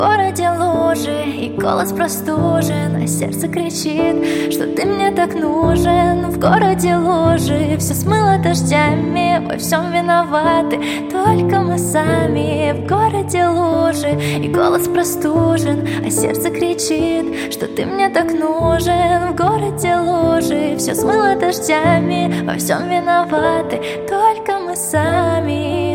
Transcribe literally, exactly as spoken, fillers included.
В городе лужи и голос простужен, а сердце кричит, что ты мне так нужен. В городе лужи все смыло дождями, во всем виноваты только мы сами. В городе лужи и голос простужен, а сердце кричит, что ты мне так нужен. В городе лужи все смыло дождями, во всем виноваты только мы сами.